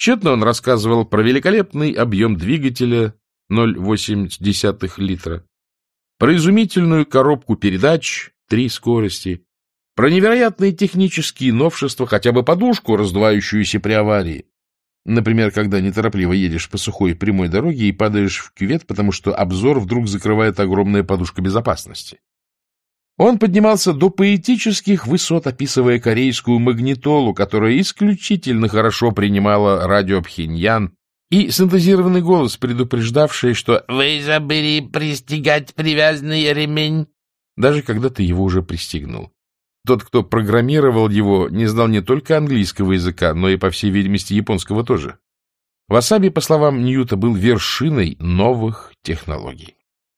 Тщетно он рассказывал про великолепный объем двигателя 0,8 литра, про изумительную коробку передач 3 скорости, про невероятные технические новшества, хотя бы подушку, раздувающуюся при аварии. Например, когда неторопливо едешь по сухой прямой дороге и падаешь в кювет, потому что обзор вдруг закрывает огромная подушка безопасности. Он поднимался до поэтических высот, описывая корейскую магнитолу, которая исключительно хорошо принимала радио Пхеньян, и синтезированный голос, предупреждавший, что «Вы забыли пристегать привязанный ремень», даже когда ты его уже пристегнул. Тот, кто программировал его, не знал не только английского языка, но и, по всей видимости, японского тоже. Васаби, по словам Ньюта, был вершиной новых технологий.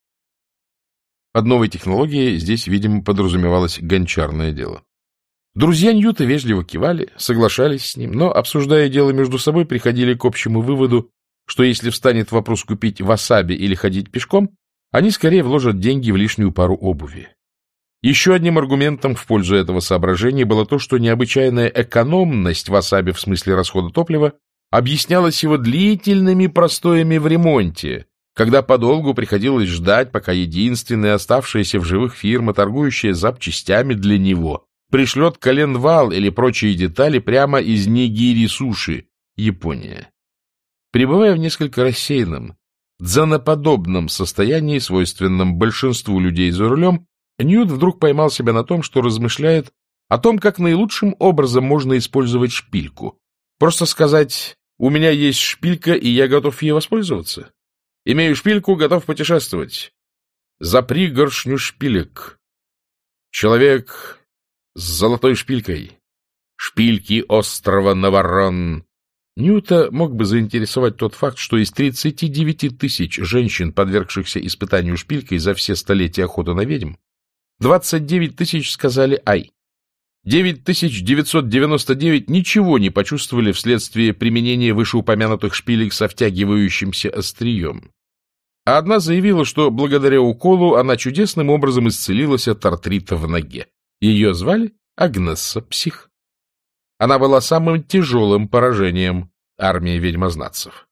Под новой технологией здесь, видимо, подразумевалось гончарное дело. Друзья Ньюта вежливо кивали, соглашались с ним, но, обсуждая дело между собой, приходили к общему выводу, что если встанет вопрос купить васаби или ходить пешком, они скорее вложат деньги в лишнюю пару обуви. Еще одним аргументом в пользу этого соображения было то, что необычайная экономность васаби в смысле расхода топлива объяснялась его длительными простоями в ремонте, когда подолгу приходилось ждать, пока единственная оставшаяся в живых фирма, торгующая запчастями для него, пришлет коленвал или прочие детали прямо из Нигири-суши, Япония. Пребывая в несколько рассеянном, дзеноподобном состоянии, свойственном большинству людей за рулем, Ньют вдруг поймал себя на том, что размышляет о том, как наилучшим образом можно использовать шпильку. Просто сказать «у меня есть шпилька, и я готов ей воспользоваться». Имею шпильку, готов путешествовать. За пригоршню шпилек. Человек с золотой шпилькой. Шпильки острова Наварон. Ньюта мог бы заинтересовать тот факт, что из 39 тысяч женщин, подвергшихся испытанию шпилькой за все столетия охоты на ведьм, 29 тысяч сказали «ай». 9999 ничего не почувствовали вследствие применения вышеупомянутых шпилек со втягивающимся острием. А одна заявила, что благодаря уколу она чудесным образом исцелилась от артрита в ноге. Ее звали Агнесса Псих. Она была самым тяжелым поражением армии ведьмознатцев.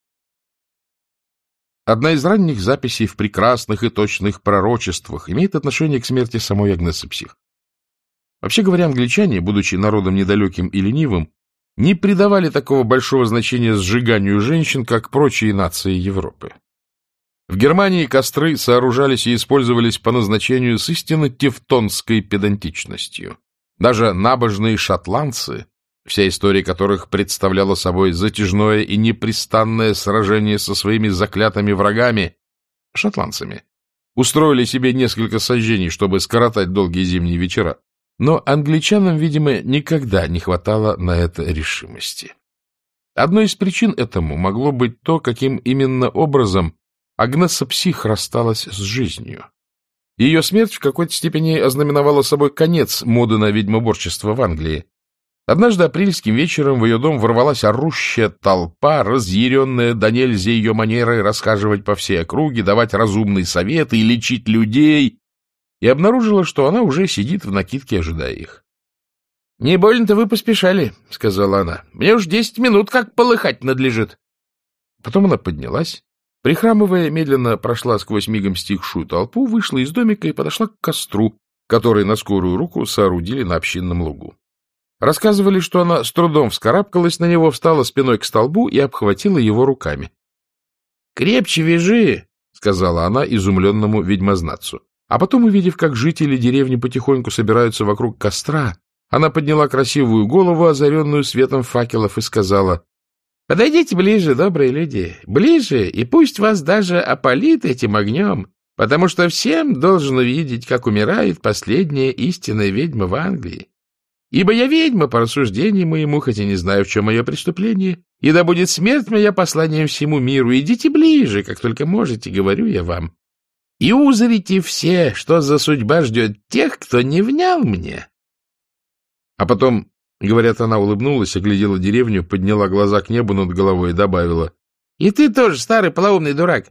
Одна из ранних записей в прекрасных и точных пророчествах имеет отношение к смерти самой Агнессы Псих. Вообще говоря, англичане, будучи народом недалеким и ленивым, не придавали такого большого значения сжиганию женщин, как прочие нации Европы. В Германии костры сооружались и использовались по назначению с истинно тевтонской педантичностью. Даже набожные шотландцы, вся история которых представляла собой затяжное и непрестанное сражение со своими заклятыми врагами, шотландцами, устроили себе несколько сожжений, чтобы скоротать долгие зимние вечера. Но англичанам, видимо, никогда не хватало на это решимости. Одной из причин этому могло быть то, каким именно образом Агнесса Псих рассталась с жизнью. Ее смерть в какой-то степени ознаменовала собой конец моды на ведьмоборчество в Англии. Однажды апрельским вечером в ее дом ворвалась орущая толпа, разъяренная до нельзя ее манерой расхаживать по всей округе, давать разумные советы и лечить людей, и обнаружила, что она уже сидит в накидке, ожидая их. — Не больно-то вы поспешали, — сказала она. — Мне уж 10 минут как полыхать надлежит. Потом она поднялась, прихрамывая, медленно прошла сквозь мигом стихшую толпу, вышла из домика и подошла к костру, который на скорую руку соорудили на общинном лугу. Рассказывали, что она с трудом вскарабкалась на него, встала спиной к столбу и обхватила его руками. — Крепче вяжи, — сказала она изумленному ведьмознатцу. А потом, увидев, как жители деревни потихоньку собираются вокруг костра, она подняла красивую голову, озаренную светом факелов, и сказала: — Подойдите ближе, добрые люди, ближе, и пусть вас даже опалит этим огнем, потому что всем должен увидеть, как умирает последняя истинная ведьма в Англии. Ибо я ведьма по рассуждению моему, хотя не знаю, в чем мое преступление, и да будет смерть моя посланием всему миру. Идите ближе, как только можете, говорю я вам. И узрите все, что за судьба ждет тех, кто не внял мне. А потом, говорят, она улыбнулась, оглядела деревню, подняла глаза к небу над головой и добавила: — И ты тоже, старый полоумный дурак.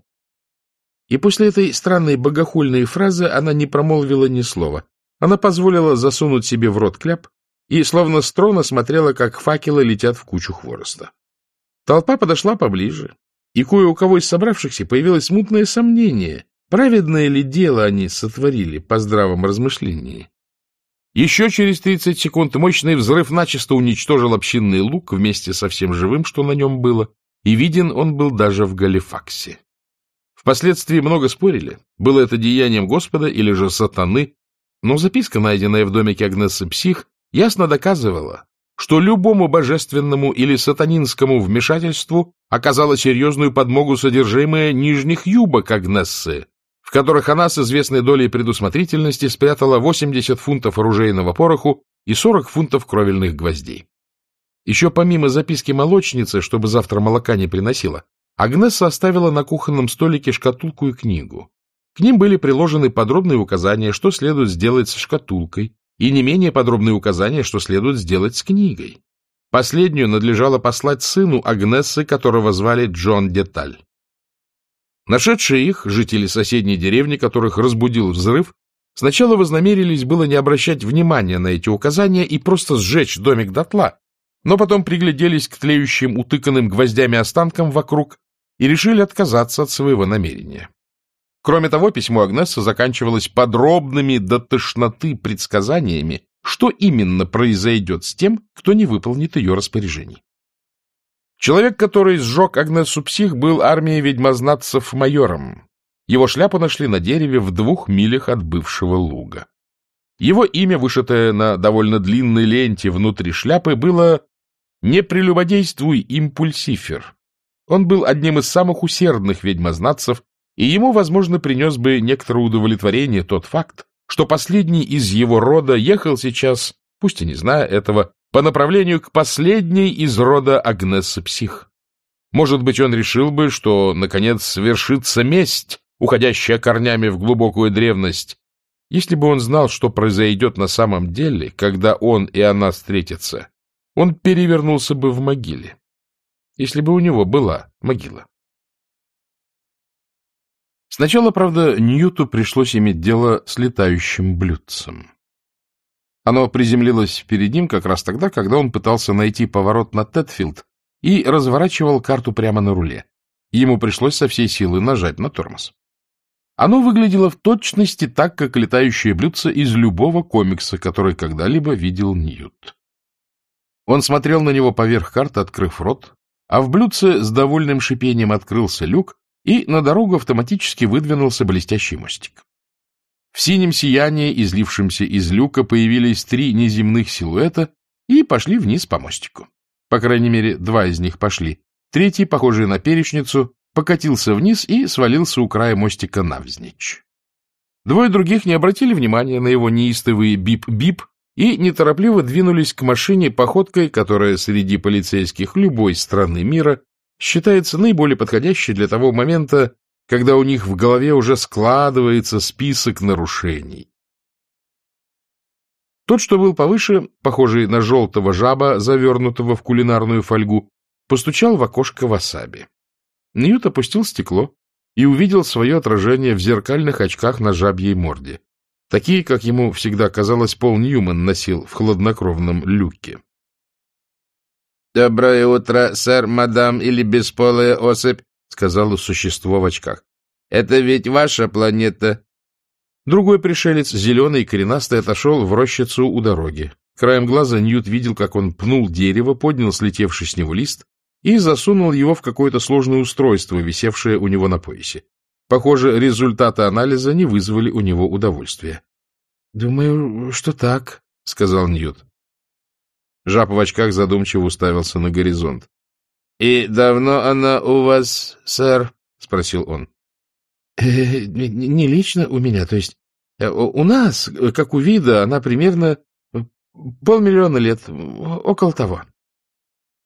И после этой странной богохульной фразы она не промолвила ни слова. Она позволила засунуть себе в рот кляп и, словно с трона, смотрела, как факелы летят в кучу хвороста. Толпа подошла поближе, и кое у кого из собравшихся появилось смутное сомнение, праведное ли дело они сотворили по здравом размышлении. Еще через 30 секунд мощный взрыв начисто уничтожил общинный луг вместе со всем живым, что на нем было, и виден он был даже в Галифаксе. Впоследствии много спорили, было это деянием Господа или же сатаны, но записка, найденная в домике Агнессы Псих, ясно доказывала, что любому божественному или сатанинскому вмешательству оказало серьезную подмогу содержимое нижних юбок Агнессы, в которых она с известной долей предусмотрительности спрятала 80 фунтов оружейного пороху и 40 фунтов кровельных гвоздей. Еще помимо записки молочницы, чтобы завтра молока не приносила, Агнесса оставила на кухонном столике шкатулку и книгу. К ним были приложены подробные указания, что следует сделать с шкатулкой, и не менее подробные указания, что следует сделать с книгой. Последнюю надлежало послать сыну Агнессы, которого звали Джон Деталь. Нашедшие их, жители соседней деревни, которых разбудил взрыв, сначала вознамерились было не обращать внимания на эти указания и просто сжечь домик дотла, но потом пригляделись к тлеющим, утыканным гвоздями останкам вокруг и решили отказаться от своего намерения. Кроме того, письмо Агнессы заканчивалось подробными до тошноты предсказаниями, что именно произойдет с тем, кто не выполнит ее распоряжений. Человек, который сжег Агнессу Псих, был армией ведьмознатцев майором. Его шляпу нашли на дереве в 2 милях от бывшего луга. Его имя, вышитое на довольно длинной ленте внутри шляпы, было «Не прелюбодействуй, импульсифер». Он был одним из самых усердных ведьмознатцев, и ему, возможно, принес бы некоторое удовлетворение тот факт, что последний из его рода ехал сейчас, пусть и не зная этого, по направлению к последней из рода Агнессы Псих. Может быть, он решил бы, что, наконец, свершится месть, уходящая корнями в глубокую древность, если бы он знал, что произойдет на самом деле, когда он и она встретятся. Он перевернулся бы в могиле, если бы у него была могила. Сначала, правда, Ньюту пришлось иметь дело с летающим блюдцем. Оно приземлилось перед ним как раз тогда, когда он пытался найти поворот на Тетфилд и разворачивал карту прямо на руле. Ему пришлось со всей силы нажать на тормоз. Оно выглядело в точности так, как летающее блюдце из любого комикса, который когда-либо видел Ньют. Он смотрел на него поверх карты, открыв рот, а в блюдце с довольным шипением открылся люк, и на дорогу автоматически выдвинулся блестящий мостик. В синем сиянии, излившемся из люка, появились 3 неземных силуэта и пошли вниз по мостику. По крайней мере, 2 из них пошли. Третий, похожий на перечницу, покатился вниз и свалился у края мостика навзничь. 2 других не обратили внимания на его неистовый бип-бип и неторопливо двинулись к машине походкой, которая среди полицейских любой страны мира считается наиболее подходящей для того момента, когда у них в голове уже складывается список нарушений. Тот, что был повыше, похожий на желтого жаба, завернутого в кулинарную фольгу, постучал в окошко васаби. Ньют опустил стекло и увидел свое отражение в зеркальных очках на жабьей морде. Такие, как ему всегда казалось, Пол Ньюман носил в хладнокровном люке. «Доброе утро, сэр, мадам или бесполая особь», — сказало существо в очках. «Это ведь ваша планета». Другой пришелец, зеленый и коренастый, отошел в рощицу у дороги. Краем глаза Ньют видел, как он пнул дерево, поднял слетевший с него лист и засунул его в какое-то сложное устройство, висевшее у него на поясе. Похоже, результаты анализа не вызвали у него удовольствия. — Думаю, что так, — сказал Ньют. Жаб в очках задумчиво уставился на горизонт. — И давно она у вас, сэр? — спросил он. — Не лично у меня, то есть у нас, как у вида, она примерно 500 000 лет, около того.